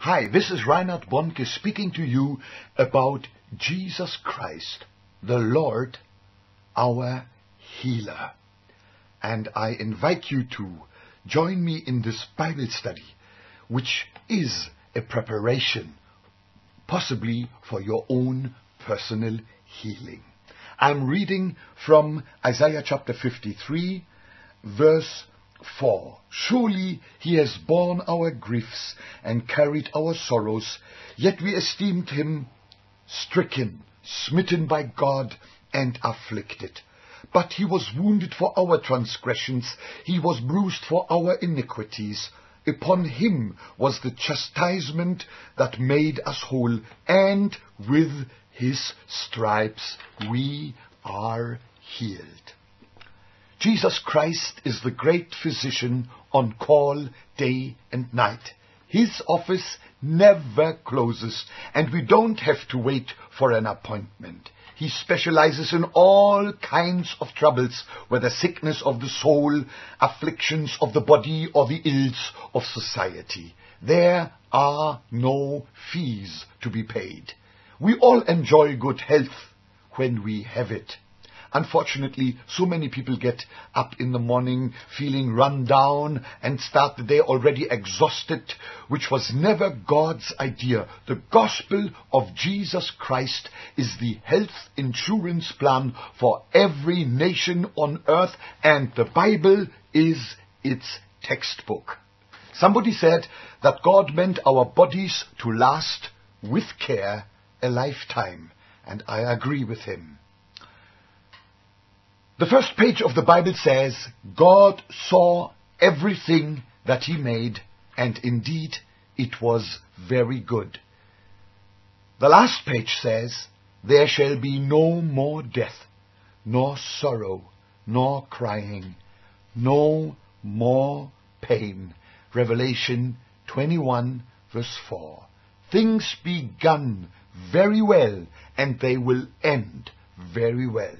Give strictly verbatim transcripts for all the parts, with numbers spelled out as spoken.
Hi, this is Reinhard Bonke speaking to you about Jesus Christ, the Lord, our healer. And I invite you to join me in this Bible study, which is a preparation, possibly for your own personal healing. I'm reading from Isaiah chapter fifty-three, verse four. Surely he has borne our griefs and carried our sorrows, yet we esteemed him stricken, smitten by God, and afflicted. But he was wounded for our transgressions, he was bruised for our iniquities. Upon him was the chastisement that made us whole, and with his stripes we are healed. Jesus Christ is the great physician on call day and night. His office never closes, and we don't have to wait for an appointment. He specializes in all kinds of troubles, whether sickness of the soul, afflictions of the body, or the ills of society. There are no fees to be paid. We all enjoy good health when we have it. Unfortunately, so many people get up in the morning feeling run down and start the day already exhausted, which was never God's idea. The gospel of Jesus Christ is the health insurance plan for every nation on earth, and the Bible is its textbook. Somebody said that God meant our bodies to last with care a lifetime, and I agree with him. The first page of the Bible says, God saw everything that he made, and indeed it was very good. The last page says, there shall be no more death, nor sorrow, nor crying, no more pain. Revelation twenty-one, verse four. Things begun very well, and they will end very well.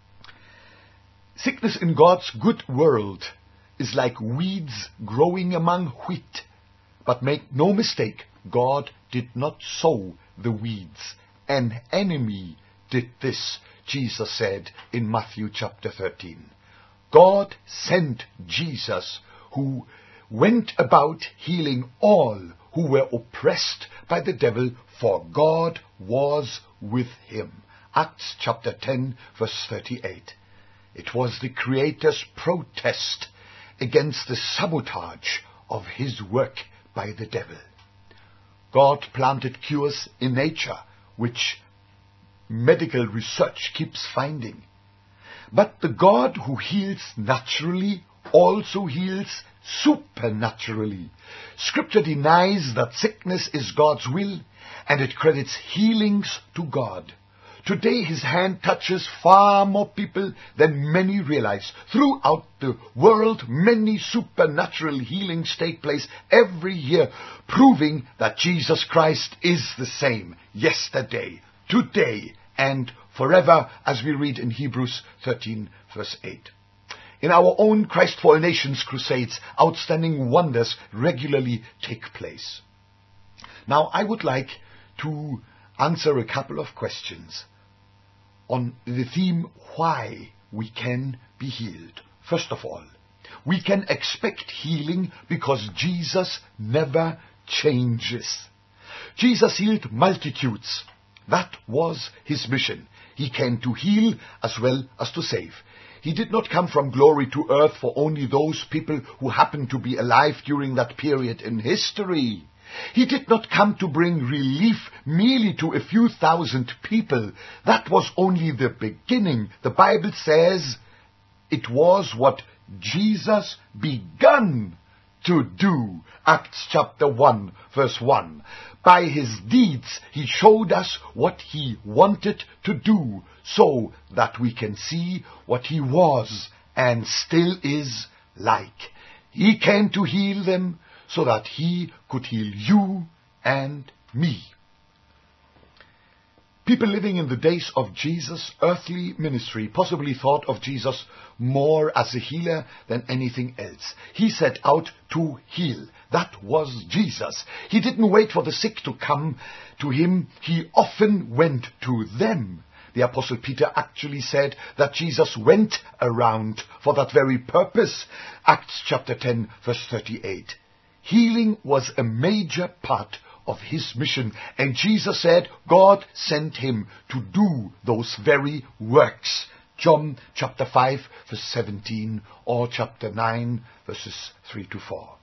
Sickness in God's good world is like weeds growing among wheat. But make no mistake, God did not sow the weeds. An enemy did this, Jesus said in Matthew chapter thirteen. God sent Jesus, who went about healing all who were oppressed by the devil, for God was with him. Acts chapter ten, verse thirty-eight. It was the Creator's protest against the sabotage of his work by the devil. God planted cures in nature, which medical research keeps finding. But the God who heals naturally also heals supernaturally. Scripture denies that sickness is God's will, and it credits healings to God. Today his hand touches far more people than many realize. Throughout the world, many supernatural healings take place every year, proving that Jesus Christ is the same yesterday, today, and forever, as we read in Hebrews thirteen, verse eight. In our own Christ for All Nations crusades, outstanding wonders regularly take place. Now, I would like to answer a couple of questions on the theme why we can be healed. First of all, we can expect healing because Jesus never changes. Jesus healed multitudes. That was his mission. He came to heal as well as to save. He did not come from glory to earth for only those people who happened to be alive during that period in history. He did not come to bring relief merely to a few thousand people. That was only the beginning. The Bible says it was what Jesus began to do. Acts chapter one, verse one. By his deeds he showed us what he wanted to do, so that we can see what he was and still is like. He came to heal them, so that he could heal you and me. People living in the days of Jesus' earthly ministry possibly thought of Jesus more as a healer than anything else. He set out to heal. That was Jesus. He didn't wait for the sick to come to him. He often went to them. The Apostle Peter actually said that Jesus went around for that very purpose. Acts chapter ten, verse thirty-eight. Healing was a major part of his mission, and Jesus said God sent him to do those very works. John chapter five, verse seventeen, or chapter nine, verses three to four.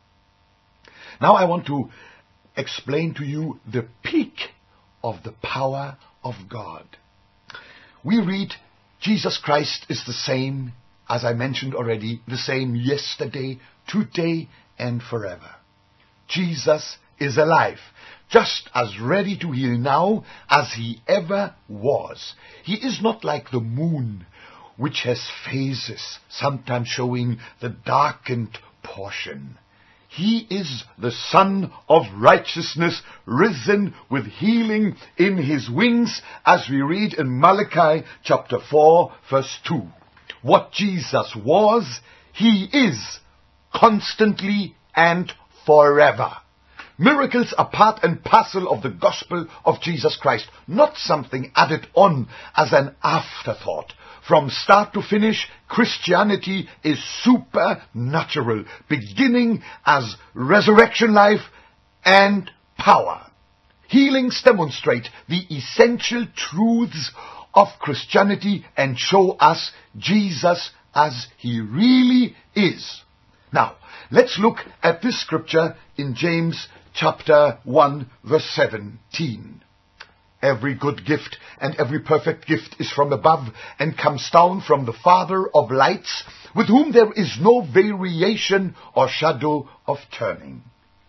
Now I want to explain to you the peak of the power of God. We read, Jesus Christ is the same, as I mentioned already, the same yesterday, today, and forever. Jesus is alive, just as ready to heal now as he ever was. He is not like the moon, which has phases, sometimes showing the darkened portion. He is the Son of righteousness, risen with healing in his wings, as we read in Malachi chapter four, verse two. What Jesus was, he is, constantly and forever. Miracles are part and parcel of the gospel of Jesus Christ, not something added on as an afterthought. From start to finish, Christianity is supernatural, beginning as resurrection life and power. Healings demonstrate the essential truths of Christianity and show us Jesus as he really is. Now, let's look at this scripture in James chapter one, verse seventeen. Every good gift and every perfect gift is from above and comes down from the Father of lights, with whom there is no variation or shadow of turning.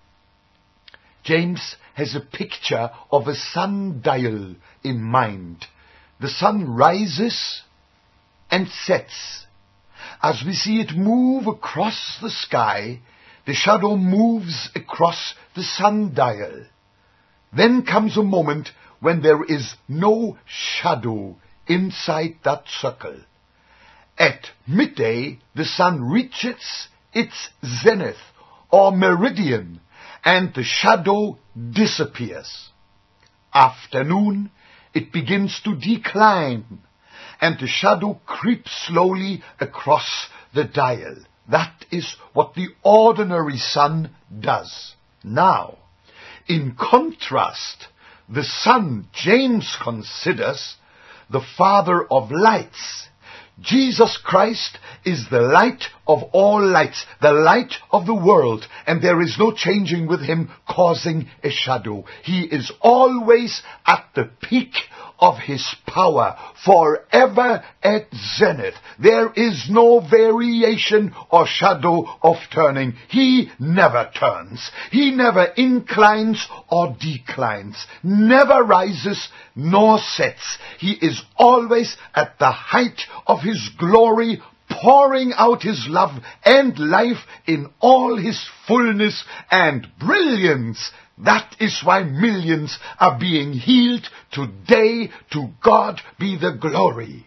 James has a picture of a sundial in mind. The sun rises and sets. As we see it move across the sky, the shadow moves across the sundial. Then comes a moment when there is no shadow inside that circle. At midday, the sun reaches its zenith or meridian, and the shadow disappears. Afternoon, it begins to decline, and the shadow creeps slowly across the dial. That is what the ordinary sun does. Now, in contrast, the sun James considers the Father of lights. Jesus Christ is the light of all lights, the light of the world, and there is no changing with him causing a shadow. He is always at the peak of his power, forever at zenith. There is no variation or shadow of turning. He never turns. He never inclines or declines, never rises nor sets. He is always at the height of his glory, pouring out his love and life in all his fullness and brilliance. That is why millions are being healed today. To God be the glory.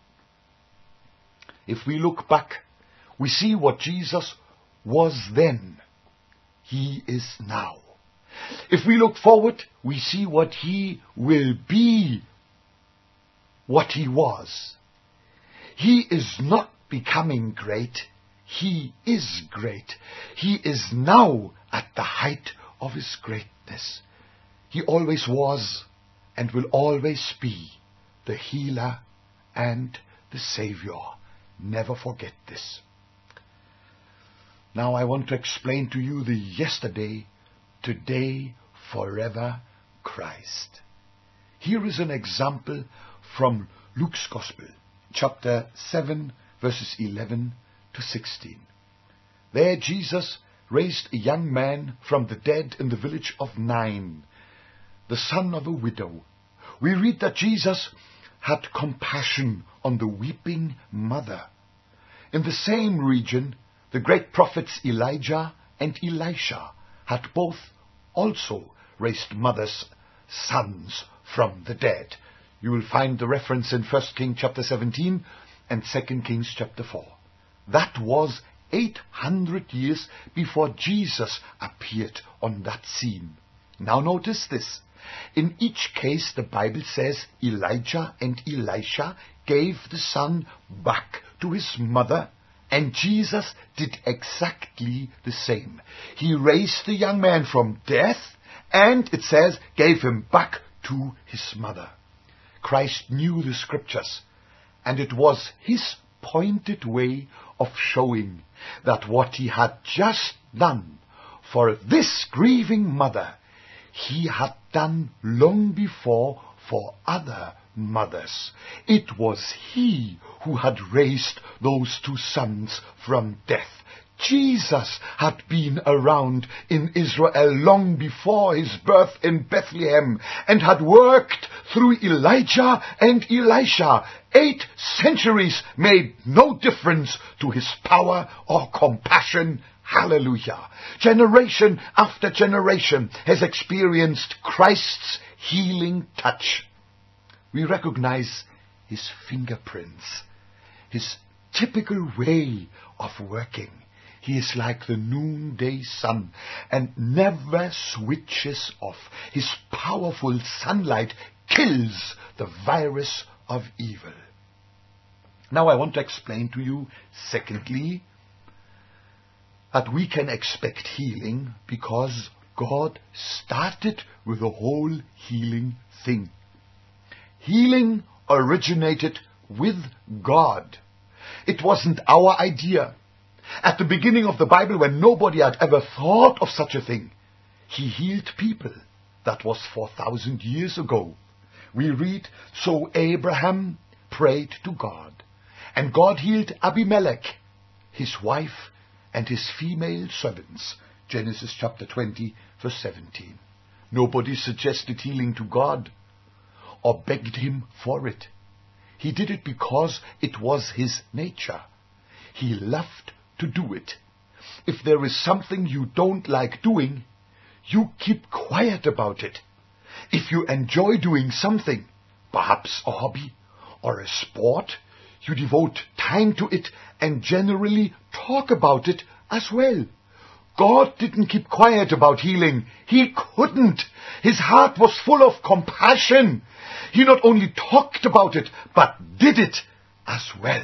If we look back, we see what Jesus was then. He is now. If we look forward, we see what he will be, what he was. He is not becoming great. He is great. He is now at the height of his greatness. He always was and will always be the healer and the Savior. Never forget this. Now I want to explain to you the yesterday, today, forever Christ. Here is an example from Luke's Gospel, chapter seven, verses eleven to sixteen. There Jesus raised a young man from the dead in the village of Nain, the son of a widow. We read that Jesus had compassion on the weeping mother. In the same region, the great prophets Elijah and Elisha had both also raised mothers' sons from the dead. You will find the reference in First Kings chapter seventeen and Second Kings chapter four. That was eight hundred years before Jesus appeared on that scene. Now notice this. In each case, the Bible says Elijah and Elisha gave the son back to his mother, and Jesus did exactly the same. He raised the young man from death, and it says, gave him back to his mother. Christ knew the scriptures, and it was his pointed way of showing that what he had just done for this grieving mother, he had done long before for other mothers. It was he who had raised those two sons from death. Jesus had been around in Israel long before his birth in Bethlehem and had worked through Elijah and Elisha. Eight centuries made no difference to his power or compassion. Hallelujah. Generation after generation has experienced Christ's healing touch. We recognize his fingerprints, his typical way of working. He is like the noonday sun and never switches off. His powerful sunlight kills the virus of evil. Now I want to explain to you, secondly, that we can expect healing because God started with the whole healing thing. Healing originated with God. It wasn't our idea. At the beginning of the Bible, when nobody had ever thought of such a thing, he healed people. That was four thousand years ago. We read, so Abraham prayed to God, and God healed Abimelech, his wife, and his female servants. Genesis chapter twenty, verse seventeen. Nobody suggested healing to God or begged him for it. He did it because it was his nature. He loved to do it. If there is something you don't like doing, you keep quiet about it. If you enjoy doing something, perhaps a hobby or a sport, you devote time to it and generally talk about it as well. God didn't keep quiet about healing. He couldn't. His heart was full of compassion. He not only talked about it, but did it as well.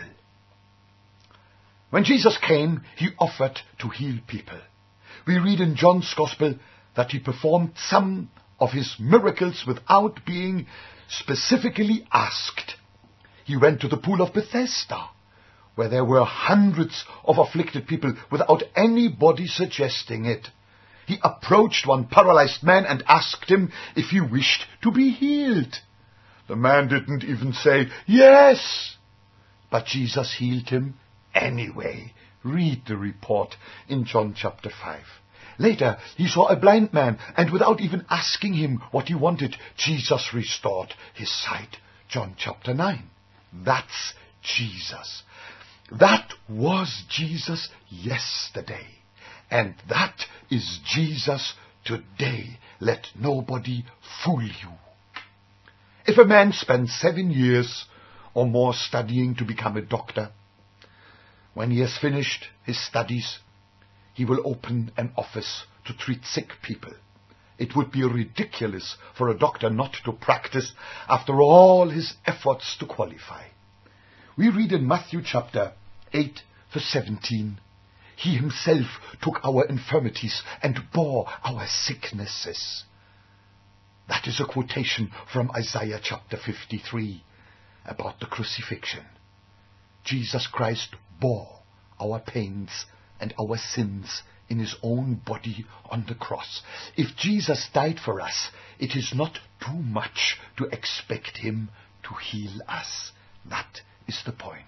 When Jesus came, he offered to heal people. We read in John's Gospel that he performed some of his miracles without being specifically asked. He went to the pool of Bethesda, where there were hundreds of afflicted people without anybody suggesting it. He approached one paralyzed man and asked him if he wished to be healed. The man didn't even say, yes, but Jesus healed him anyway. Read the report in John chapter five. Later, he saw a blind man, and without even asking him what he wanted, Jesus restored his sight. John chapter nine. That's Jesus. That was Jesus yesterday, and that is Jesus today. Let nobody fool you. If a man spends seven years or more studying to become a doctor, when he has finished his studies, he will open an office to treat sick people. It would be ridiculous for a doctor not to practice after all his efforts to qualify. We read in Matthew chapter eight, verse seventeen, he himself took our infirmities and bore our sicknesses. That is a quotation from Isaiah chapter fifty-three about the crucifixion. Jesus Christ bore our pains and our sins in his own body on the cross. If Jesus died for us, it is not too much to expect him to heal us. That is the point.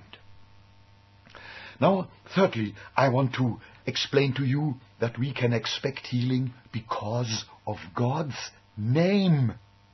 Now, thirdly, I want to explain to you that we can expect healing because of God's name.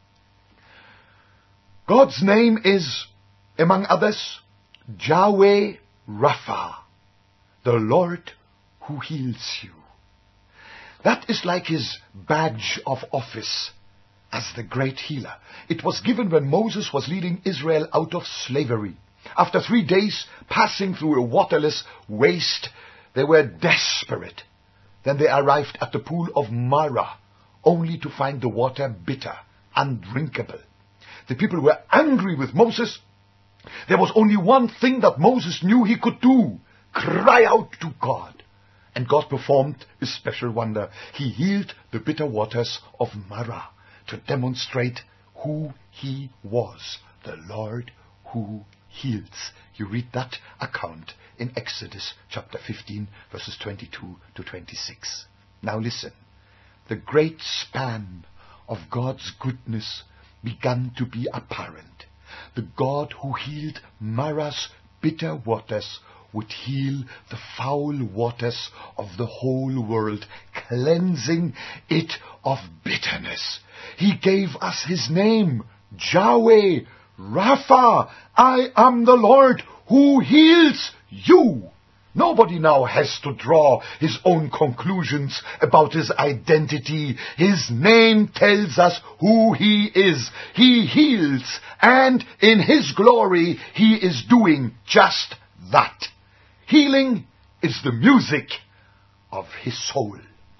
God's name is, among others, Yahweh Rapha, the Lord who heals you. That is like his badge of office as the great healer. It was given when Moses was leading Israel out of slavery. After three days passing through a waterless waste, they were desperate. Then they arrived at the pool of Marah, only to find the water bitter, undrinkable. The people were angry with Moses. There was only one thing that Moses knew he could do: cry out to God. And God performed a special wonder. He healed the bitter waters of Marah to demonstrate who he was, the Lord who heals. You read that account in Exodus chapter fifteen, verses twenty-two to twenty-six. Now listen. The great span of God's goodness began to be apparent. The God who healed Marah's bitter waters would heal the foul waters of the whole world, cleansing it of bitterness. He gave us his name, Yahweh, Rapha. I am the Lord who heals you. Nobody now has to draw his own conclusions about his identity. His name tells us who he is. He heals, and in his glory he is doing just that. Healing is the music of his soul.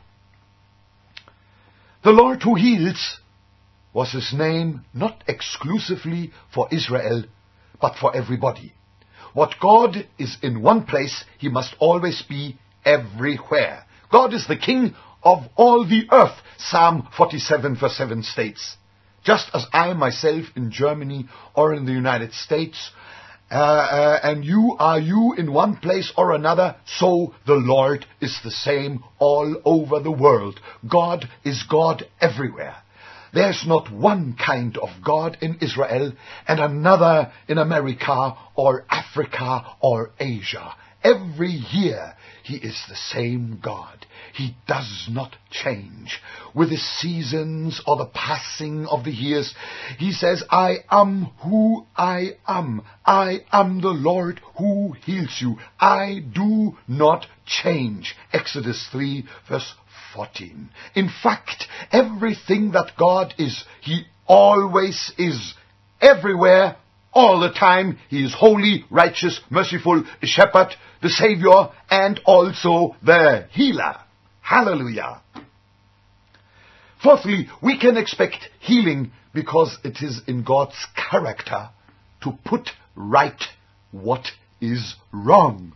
The Lord who heals was his name not exclusively for Israel, but for everybody. What God is in one place, he must always be everywhere. God is the King of all the earth, Psalm forty-seven verse seven states. Just as I myself in Germany or in the United States, uh, uh, and you are you in one place or another, so the Lord is the same all over the world. God is God everywhere. There's not one kind of God in Israel and another in America or Africa or Asia. Every year he is the same God. He does not change with the seasons or the passing of the years. He says, I am who I am. I am the Lord who heals you. I do not change. Exodus three verse fourteen. In fact, everything that God is, he always is. Everywhere, all the time. He is holy, righteous, merciful, a shepherd, the Savior, and also the healer. Hallelujah. Fourthly, we can expect healing because it is in God's character to put right what is wrong.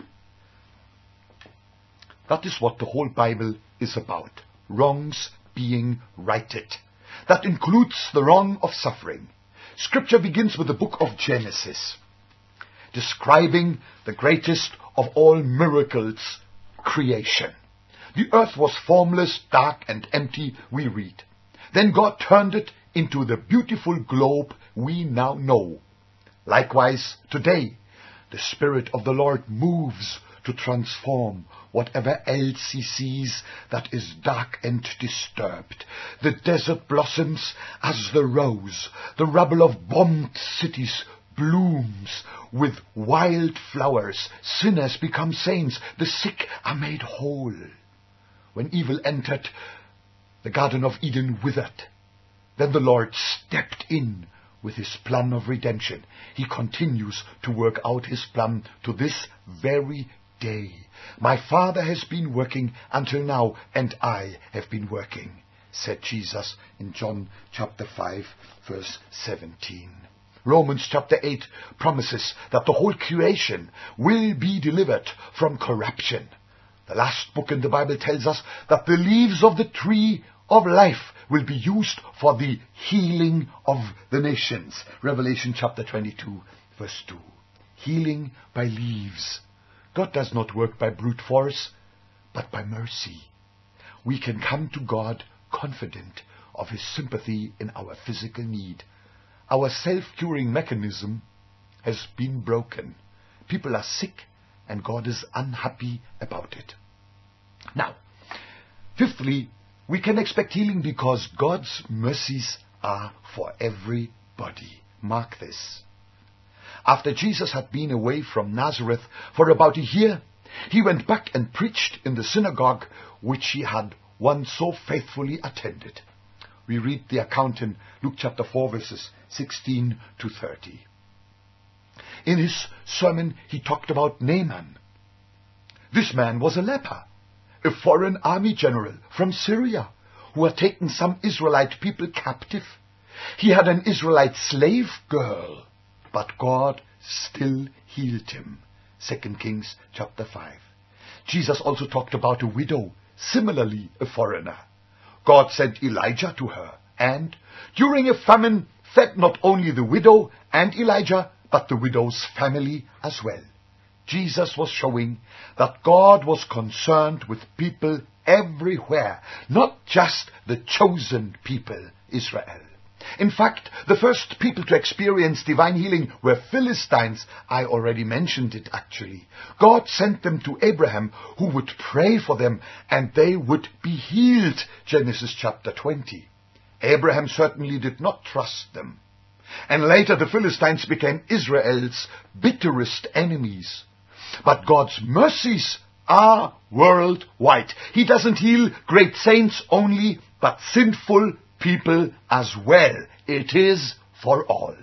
That is what the whole Bible is about. Wrongs being righted. That includes the wrong of suffering. Scripture begins with the book of Genesis, describing the greatest of all miracles, creation. The earth was formless, dark, and empty, we read. Then God turned it into the beautiful globe we now know. Likewise, today, the Spirit of the Lord moves to transform whatever else he sees that is dark and disturbed. The desert blossoms as the rose. The rubble of bombed cities blooms with wild flowers. Sinners become saints. The sick are made whole. When evil entered, the Garden of Eden withered. Then the Lord stepped in with his plan of redemption. He continues to work out his plan to this very day. My Father has been working until now, and I have been working, said Jesus in John chapter five, verse seventeen. Romans chapter eight promises that the whole creation will be delivered from corruption. The last book in the Bible tells us that the leaves of the tree of life will be used for the healing of the nations. Revelation chapter twenty-two, verse two. Healing by leaves. God does not work by brute force, but by mercy. We can come to God confident of his sympathy in our physical need. Our self-curing mechanism has been broken. People are sick, and God is unhappy about it. Now, fifthly, we can expect healing because God's mercies are for everybody. Mark this. After Jesus had been away from Nazareth for about a year, he went back and preached in the synagogue which he had once so faithfully attended. We read the account in Luke chapter four, verses sixteen to thirty. In his sermon, he talked about Naaman. This man was a leper, a foreign army general from Syria, who had taken some Israelite people captive. He had an Israelite slave girl, but God still healed him. Second Kings chapter five. Jesus also talked about a widow, similarly a foreigner. God sent Elijah to her, and during a famine fed not only the widow and Elijah, but the widow's family as well. Jesus was showing that God was concerned with people everywhere, not just the chosen people, Israel. In fact, the first people to experience divine healing were Philistines. I already mentioned it actually. God sent them to Abraham, who would pray for them, and they would be healed. Genesis chapter twenty. Abraham certainly did not trust them. And later the Philistines became Israel's bitterest enemies. But God's mercies are worldwide. He doesn't heal great saints only, but sinful people as well. It is for all.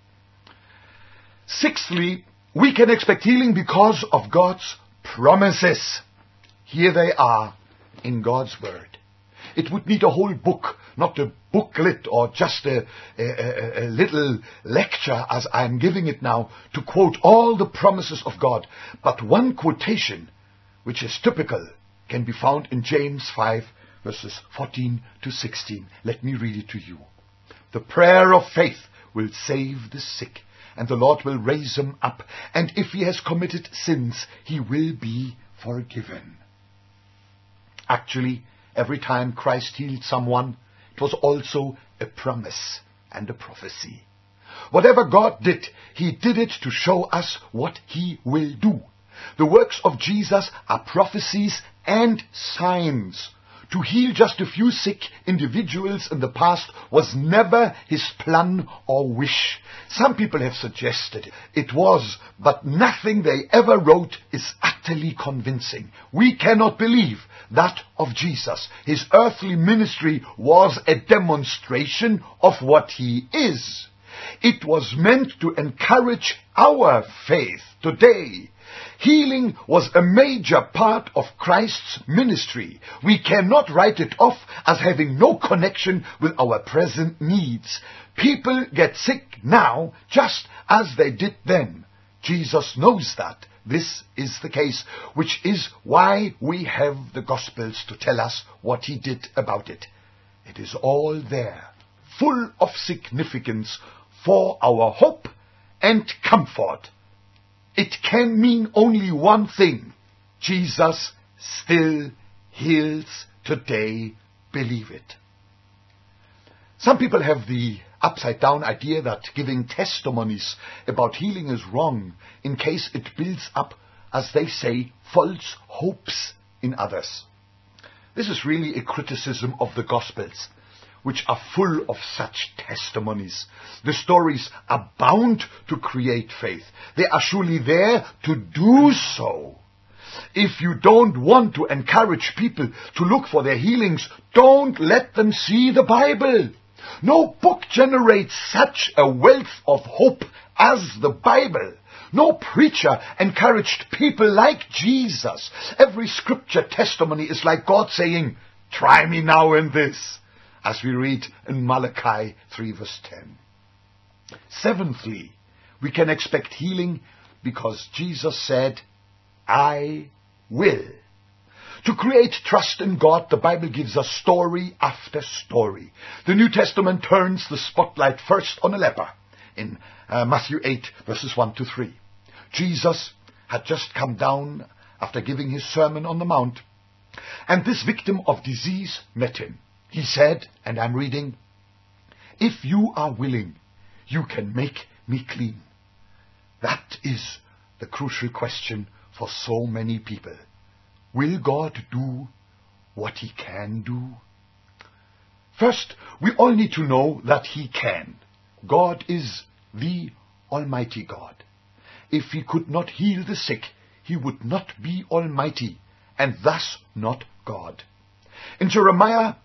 Sixthly, we can expect healing because of God's promises. Here they are in God's Word. It would need a whole book, not a booklet or just a, a, a little lecture as I'm giving it now, to quote all the promises of God. But one quotation, which is typical, can be found in James five, verses fourteen to sixteen. Let me read it to you. The prayer of faith will save the sick, and the Lord will raise him up. And if he has committed sins, he will be forgiven. Actually, every time Christ healed someone, it was also a promise and a prophecy. Whatever God did, he did it to show us what he will do. The works of Jesus are prophecies and signs. To heal just a few sick individuals in the past was never his plan or wish. Some people have suggested it was, but nothing they ever wrote is utterly convincing. We cannot believe that of Jesus. His earthly ministry was a demonstration of what he is. It was meant to encourage our faith today. Healing was a major part of Christ's ministry. We cannot write it off as having no connection with our present needs. People get sick now just as they did then. Jesus knows that this is the case, which is why we have the Gospels to tell us what he did about it. It is all there, full of significance for our hope and comfort. It can mean only one thing. Jesus still heals today. Believe it. Some people have the upside-down idea that giving testimonies about healing is wrong in case it builds up, as they say, false hopes in others. This is really a criticism of the Gospels, which are full of such testimonies. The stories are bound to create faith. They are surely there to do so. If you don't want to encourage people to look for their healings, don't let them see the Bible. No book generates such a wealth of hope as the Bible. No preacher encouraged people like Jesus. Every scripture testimony is like God saying, "Try me now in this," as we read in Malachi three verse ten. Seventhly, we can expect healing because Jesus said, "I will." To create trust in God, the Bible gives us story after story. The New Testament turns the spotlight first on a leper in uh, Matthew eight verses one to three. Jesus had just come down after giving his Sermon on the Mount, and this victim of disease met him. He said, and I'm reading, "If you are willing, you can make me clean." That is the crucial question for so many people. Will God do what he can do? First, we all need to know that he can. God is the Almighty God. If he could not heal the sick, he would not be Almighty, and thus not God. In Jeremiah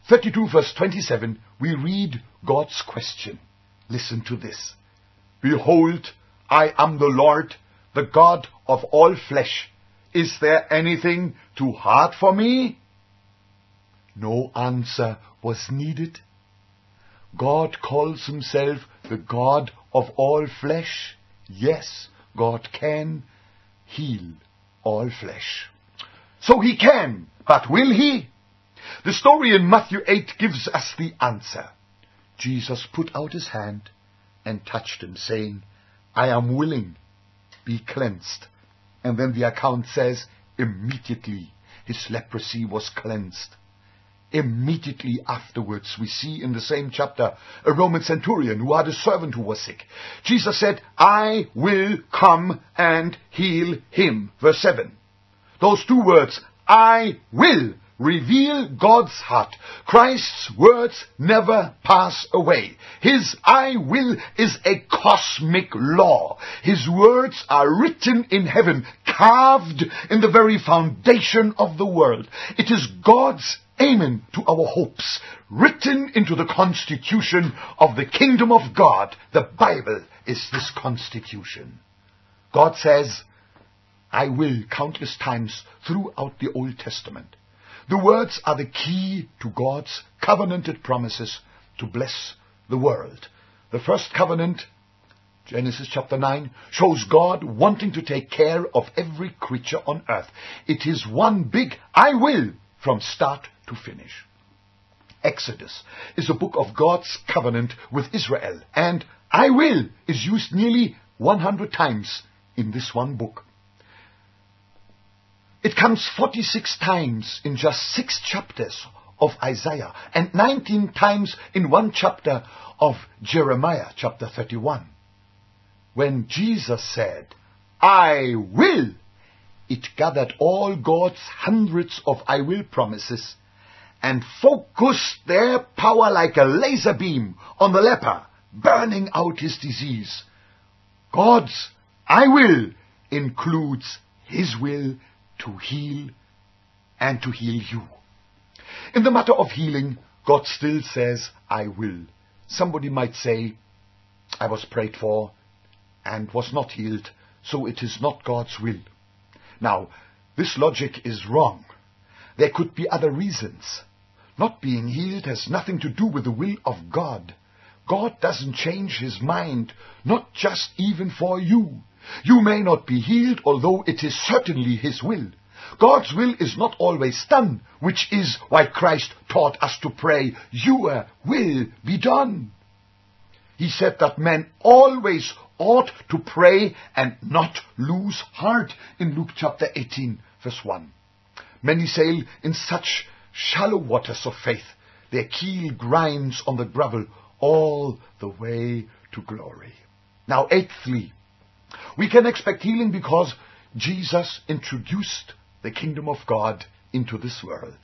thirty-two verse twenty-seven, we read God's question. Listen to this. Behold, I am the Lord, the God of all flesh. Is there anything too hard for me? No answer was needed. God calls himself the God of all flesh. Yes, God can heal all flesh. So he can, but will he? The story in Matthew eight gives us the answer. Jesus put out his hand and touched him, saying, I am willing, be cleansed. And then the account says, immediately his leprosy was cleansed. Immediately afterwards, we see in the same chapter a Roman centurion who had a servant who was sick. Jesus said, I will come and heal him. Verse seven. Those two words, I will, reveal God's heart. Christ's words never pass away. His I will is a cosmic law. His words are written in heaven, carved in the very foundation of the world. It is God's amen to our hopes, written into the constitution of the kingdom of God. The Bible is this constitution. God says, I will, countless times throughout the Old Testament. The words are the key to God's covenanted promises to bless the world. The first covenant, Genesis chapter nine, shows God wanting to take care of every creature on earth. It is one big I will from start to finish. Exodus is a book of God's covenant with Israel, and I will is used nearly one hundred times in this one book. It comes forty-six times in just six chapters of Isaiah, and nineteen times in one chapter of Jeremiah, chapter thirty-one. When Jesus said, I will, it gathered all God's hundreds of I will promises and focused their power like a laser beam on the leper, burning out his disease. God's I will includes his will to heal and to heal you. In the matter of healing, God still says, I will. Somebody might say, I was prayed for and was not healed, so it is not God's will. Now, this logic is wrong. There could be other reasons. Not being healed has nothing to do with the will of God. God doesn't change his mind, not just even for you. You may not be healed, although it is certainly his will. God's will is not always done, which is why Christ taught us to pray, Your will be done. He said that men always ought to pray and not lose heart in Luke chapter eighteen, verse one. Many sail in such shallow waters of faith, their keel grinds on the gravel all the way to glory. Now, eighthly, we can expect healing because Jesus introduced the kingdom of God into this world.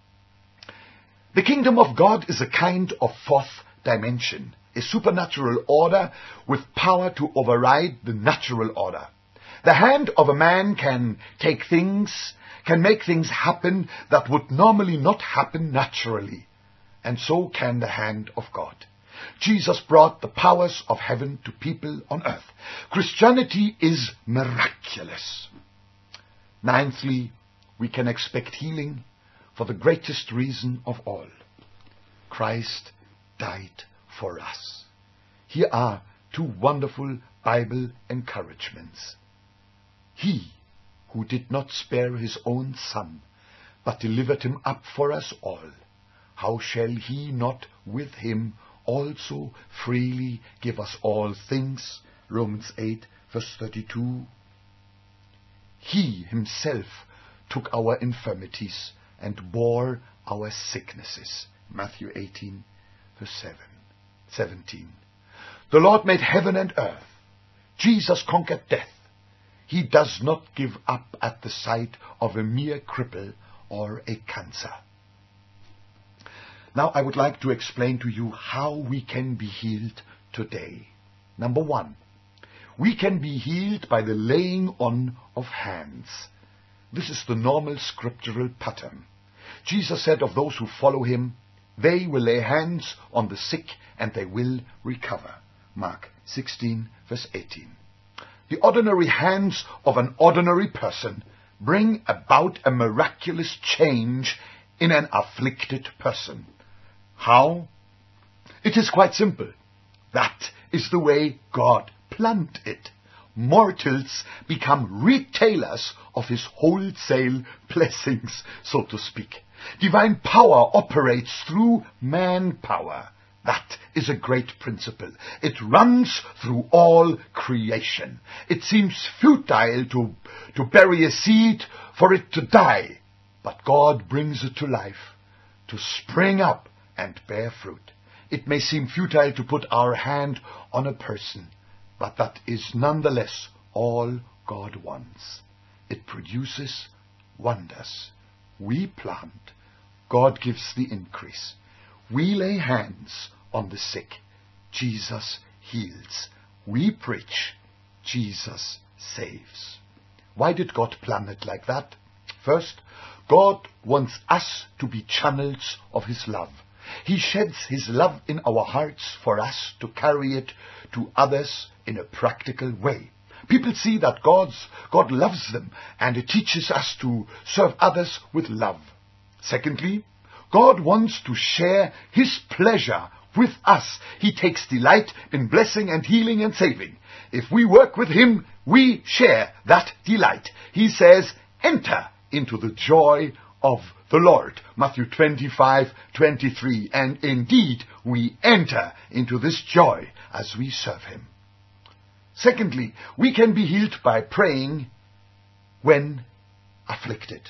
The kingdom of God is a kind of fourth dimension, a supernatural order with power to override the natural order. The hand of a man can take things, can make things happen that would normally not happen naturally. And so can the hand of God. Jesus brought the powers of heaven to people on earth. Christianity is miraculous. Ninthly, we can expect healing for the greatest reason of all. Christ died for us. Here are two wonderful Bible encouragements. He who did not spare his own Son, but delivered him up for us all, how shall he not with him also freely give us all things? Romans eight, verse thirty-two. He himself took our infirmities and bore our sicknesses. Matthew eighteen, verse seventeen. The Lord made heaven and earth. Jesus conquered death. He does not give up at the sight of a mere cripple or a cancer. Now I would like to explain to you how we can be healed today. Number one, we can be healed by the laying on of hands. This is the normal scriptural pattern. Jesus said of those who follow him, They will lay hands on the sick and they will recover. Mark sixteen, verse eighteen. The ordinary hands of an ordinary person bring about a miraculous change in an afflicted person. How? It is quite simple. That is the way God planned it. Mortals become retailers of his wholesale blessings, so to speak. Divine power operates through manpower. That is a great principle. It runs through all creation. It seems futile to, to bury a seed for it to die, but God brings it to life, to spring up and bear fruit. It may seem futile to put our hand on a person, but that is nonetheless all God wants. It produces wonders. We plant, God gives the increase. We lay hands on the sick, Jesus heals. We preach, Jesus saves. Why did God plan it like that? First, God wants us to be channels of his love. He sheds his love in our hearts for us to carry it to others in a practical way. People see that God's, God loves them, and it teaches us to serve others with love. Secondly, God wants to share his pleasure with us. He takes delight in blessing and healing and saving. If we work with him, we share that delight. He says, enter into the joy of the Lord. Matthew twenty-five, twenty-three. And indeed, we enter into this joy as we serve him. Secondly, we can be healed by praying when afflicted.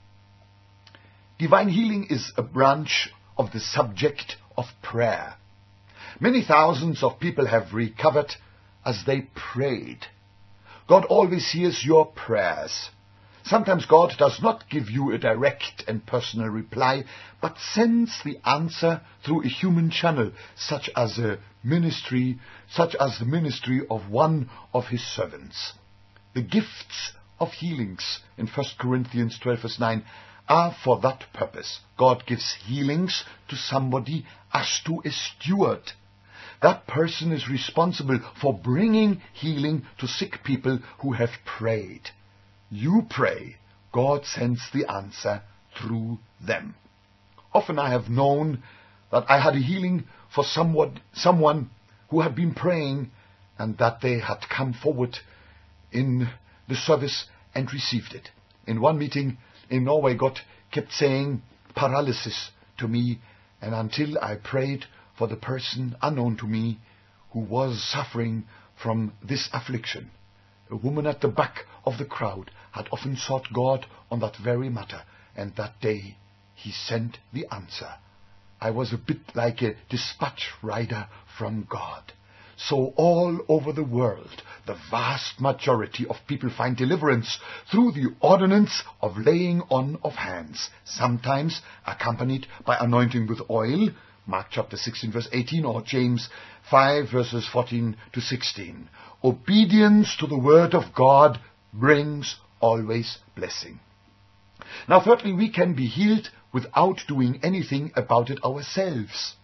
Divine healing is a branch of the subject of prayer. Many thousands of people have recovered as they prayed. God always hears your prayers. Sometimes God does not give you a direct and personal reply, but sends the answer through a human channel, such as a ministry, such as the ministry of one of his servants. The gifts of healings in First Corinthians twelve, verse nine, are for that purpose. God gives healings to somebody as to a steward. That person is responsible for bringing healing to sick people who have prayed. You pray, God sends the answer through them. Often I have known that I had a healing for someone, someone who had been praying, and that they had come forward in the service and received it. In one meeting in Norway, God kept saying paralysis to me, and until I prayed for the person unknown to me who was suffering from this affliction. A woman at the back of the crowd had often sought God on that very matter, and that day he sent the answer. I was a bit like a dispatch rider from God. So all over the world, the vast majority of people find deliverance through the ordinance of laying on of hands, sometimes accompanied by anointing with oil, Mark chapter sixteen, verse eighteen, or James five, verses fourteen to sixteen. Obedience to the word of God brings always blessing. Now, thirdly, we can be healed without doing anything about it ourselves.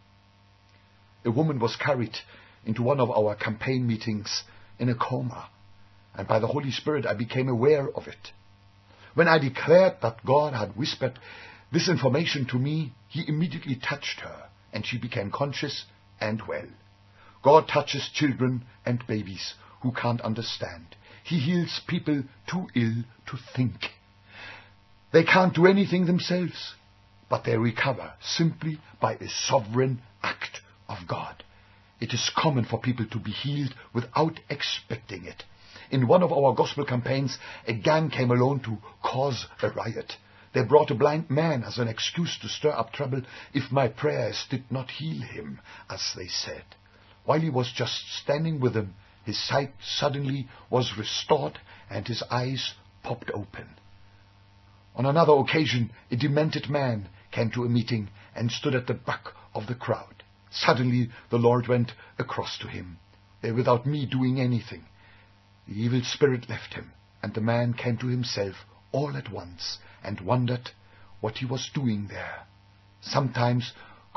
A woman was carried into one of our campaign meetings in a coma, and by the Holy Spirit I became aware of it. When I declared that God had whispered this information to me, he immediately touched her, and she became conscious and well. God touches children and babies who can't understand. He heals people too ill to think. They can't do anything themselves, but they recover simply by a sovereign act of God. It is common for people to be healed without expecting it. In one of our gospel campaigns, a gang came alone to cause a riot. They brought a blind man as an excuse to stir up trouble if my prayers did not heal him, as they said. While he was just standing with them, his sight suddenly was restored and his eyes popped open. On another occasion, a demented man came to a meeting and stood at the back of the crowd. Suddenly, the Lord went across to him, without me doing anything. The evil spirit left him, and the man came to himself all at once and wondered what he was doing there. Sometimes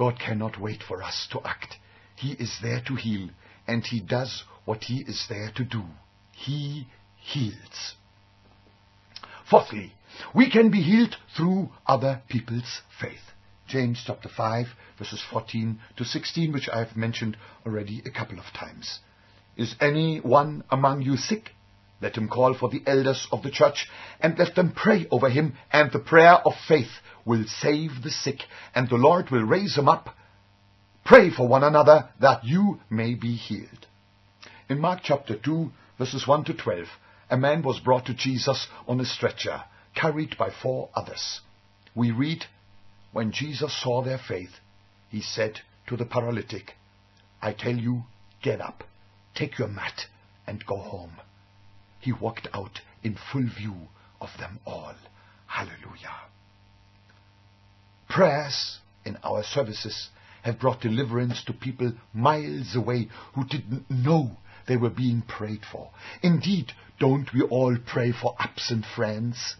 God cannot wait for us to act. He is there to heal, and He does what He is there to do. He heals. Fourthly, we can be healed through other people's faith. James chapter five, verses fourteen to sixteen, which I have mentioned already a couple of times. Is any one among you sick? Let him call for the elders of the church, and let them pray over him, and the prayer of faith will save the sick, and the Lord will raise him up. Pray for one another, that you may be healed. In Mark chapter two, verses one to twelve, a man was brought to Jesus on a stretcher, carried by four others. We read, when Jesus saw their faith, He said to the paralytic, I tell you, get up, take your mat, and go home. He walked out in full view of them all. Hallelujah. Prayers in our services have brought deliverance to people miles away who didn't know they were being prayed for. Indeed, don't we all pray for absent friends?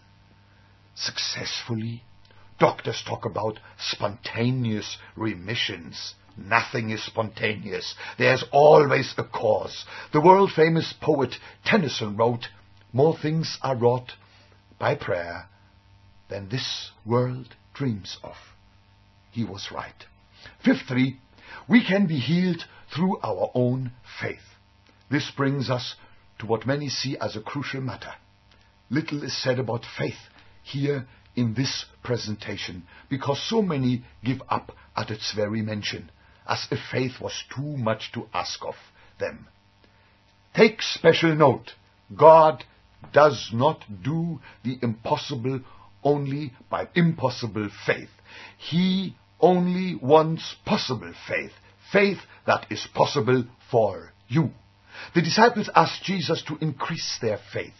Successfully? Doctors talk about spontaneous remissions. Nothing is spontaneous. There's always a cause. The world-famous poet Tennyson wrote, more things are wrought by prayer than this world dreams of. He was right. Fifthly, we can be healed through our own faith. This brings us to what many see as a crucial matter. Little is said about faith here in this presentation, because so many give up at its very mention, as if faith was too much to ask of them. Take special note, God does not do the impossible only by impossible faith. He only wants possible faith, faith that is possible for you. The disciples asked Jesus to increase their faith.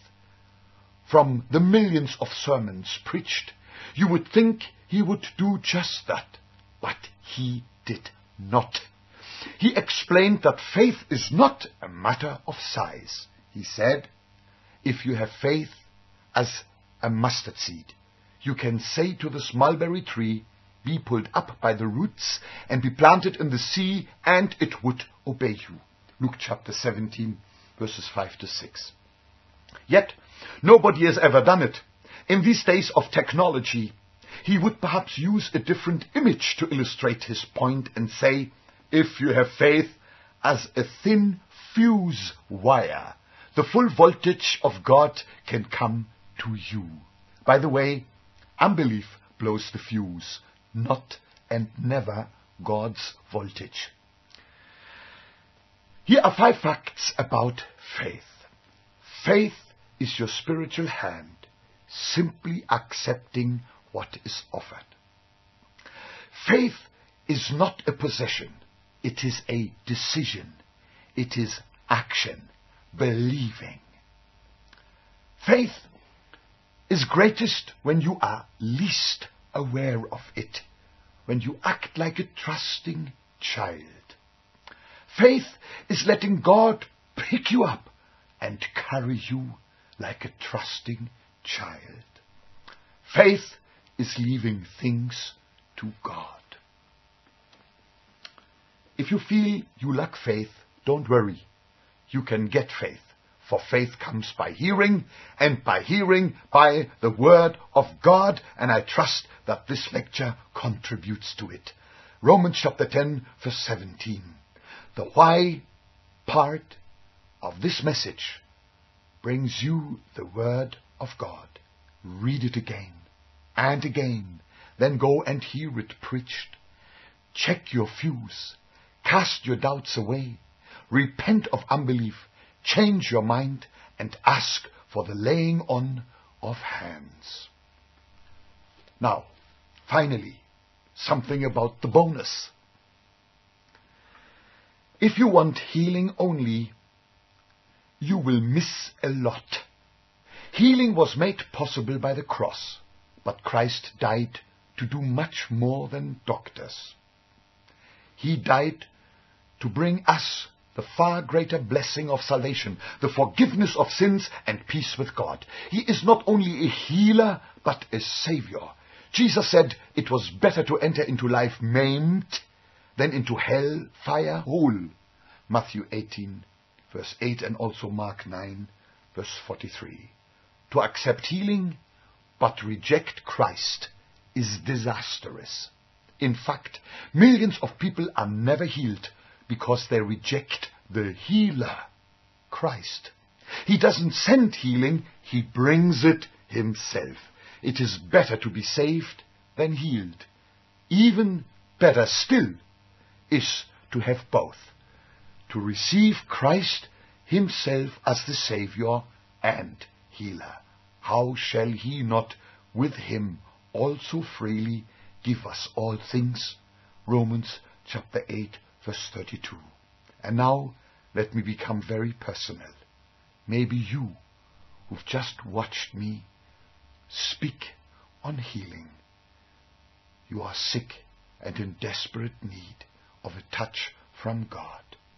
From the millions of sermons preached, you would think He would do just that, but He did not. He explained that faith is not a matter of size. He said, if you have faith as a mustard seed, you can say to this mulberry tree, be pulled up by the roots and be planted in the sea, and it would obey you. Luke chapter seventeen, verses five to six. Yet, nobody has ever done it. In these days of technology, he would perhaps use a different image to illustrate his point and say, if you have faith as a thin fuse wire, the full voltage of God can come to you. By the way, unbelief blows the fuse, not and never God's voltage. Here are five facts about faith. Faith is your spiritual hand, simply accepting what is offered. Faith is not a possession. It is a decision. It is action, believing. Faith is greatest when you are least aware of it, when you act like a trusting child. Faith is letting God pick you up and carry you like a trusting child. Faith is leaving things to God. If you feel you lack faith, don't worry. You can get faith, for faith comes by hearing, and by hearing by the word of God, and I trust that this lecture contributes to it. Romans chapter ten, verse seventeen. The why part of this message brings you the word of God. Read it again and again. Then go and hear it preached. Check your fuse. Cast your doubts away. Repent of unbelief. Change your mind and ask for the laying on of hands. Now, finally, something about the bonus. If you want healing only, you will miss a lot. Healing was made possible by the cross, but Christ died to do much more than doctors. He died to bring us the far greater blessing of salvation, the forgiveness of sins and peace with God. He is not only a healer, but a savior. Jesus said it was better to enter into life maimed than into hell fire whole. Matthew eighteen, verse eight, and also Mark nine, verse forty-three. To accept healing, but reject Christ, is disastrous. In fact, millions of people are never healed because they reject the healer, Christ. He doesn't send healing, he brings it himself. It is better to be saved than healed. Even better still is to have both. To receive Christ himself as the Savior and healer. How shall he not with him also freely give us all things? Romans chapter eight, verse thirty-two. And now let me become very personal. Maybe you, who've just watched me speak on healing, you are sick and in desperate need of a touch from God.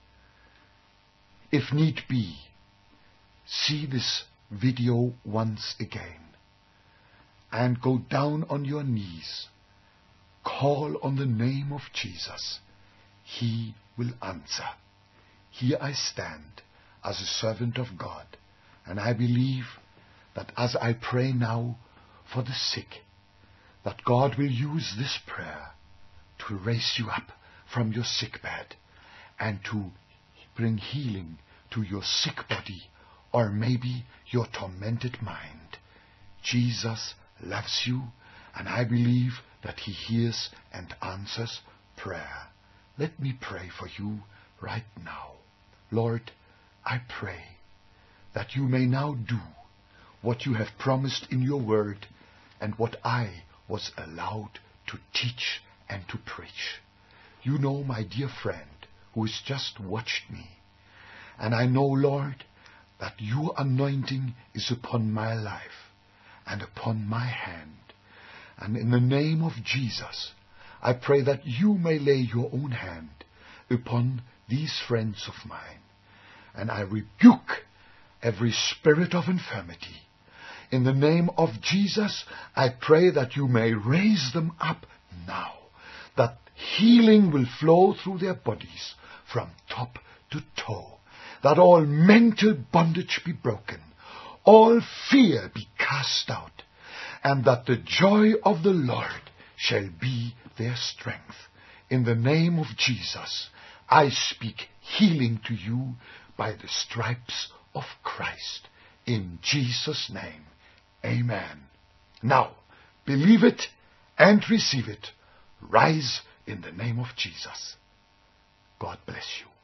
If need be, see this video once again and go down on your knees. Call on the name of Jesus. He will answer. Here I stand as a servant of God, and I believe that as I pray now for the sick, that God will use this prayer to raise you up from your sick bed and to bring healing to your sick body or maybe your tormented mind. Jesus loves you, and I believe that he hears and answers prayer. Let me pray for you right now. Lord, I pray that you may now do what you have promised in your word and what I was allowed to teach and to preach. You know, my dear friend, who has just watched me, and I know, Lord, that your anointing is upon my life and upon my hand. And in the name of Jesus, I pray that you may lay your own hand upon these friends of mine. And I rebuke every spirit of infirmity. In the name of Jesus, I pray that you may raise them up now, that healing will flow through their bodies from top to toe, that all mental bondage be broken, all fear be cast out, and that the joy of the Lord shall be their strength. In the name of Jesus, I speak healing to you by the stripes of Christ. In Jesus' name, amen. Now, believe it and receive it. Rise in the name of Jesus. God bless you.